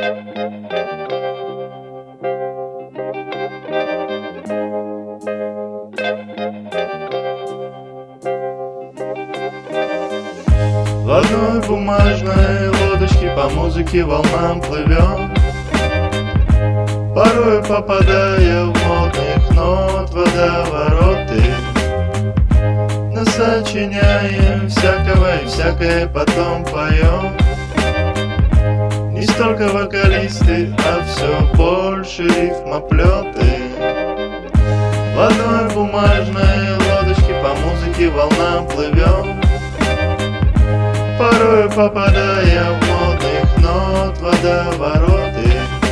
В одной бумажной лодочке по музыке волнам плывем, порой попадая в модных нот водовороты. Насочиняем всякого и всякое потом поем. Не столько вокалисты, а все больше рифмоплеты. В одной бумажной лодочке по музыке волнам плывем, порой попадая в модных нот водовороты.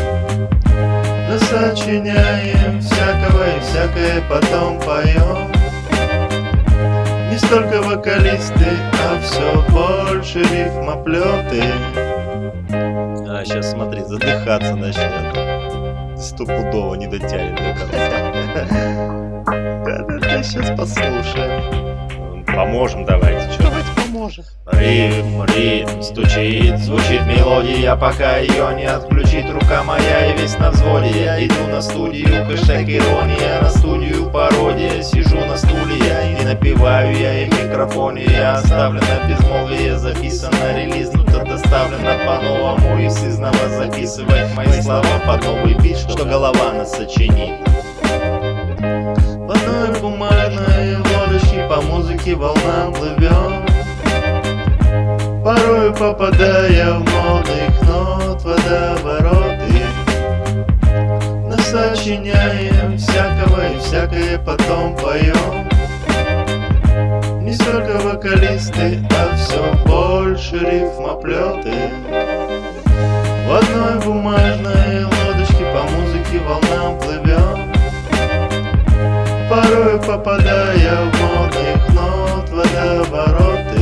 Насочиняем всякого и всякое потом поем. Не столько вокалисты, а все больше рифмоплеты. А сейчас смотри, задыхаться начнет. Стопудово не дотянет до конца. Да-да-да, сейчас послушаем. Поможем давайте, что? Давайте поможем. Ритм стучит, звучит мелодия, пока ее не отключит рука моя, и весь на взводе. Я иду на студию, хэштег ирония, на студию пародия. Сижу на стуле я и напеваю я, и в микрофоне я оставлено безмолвие, записано релиз, то доставлено по-новому, и сызново записывать мои слова под новый бит, что голова нас сочинит. В одной бумажной лодочке по музыке волнам плывем, порой попадая в модных нот водовороты. Насочиняем всякого и всякое потом поем. Не столько вокалисты, а все больше рифмоплеты. В одной бумажной лодочке по музыке волнам плывем, порой попадая в модных нот водовороты.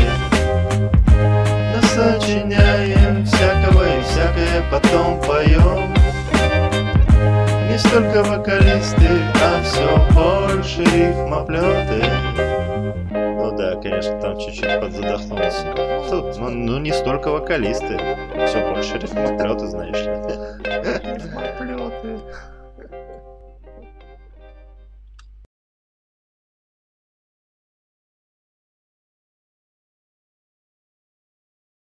Насочиняем всякого и всякое потом поем. Не столько вокалисты, а все больше рифмоплеты. Ну да, конечно, там чуть-чуть подзадохнулся. Ну не столько вокалисты, все больше рифмоплеты, знаешь ли. Рифмоплеты.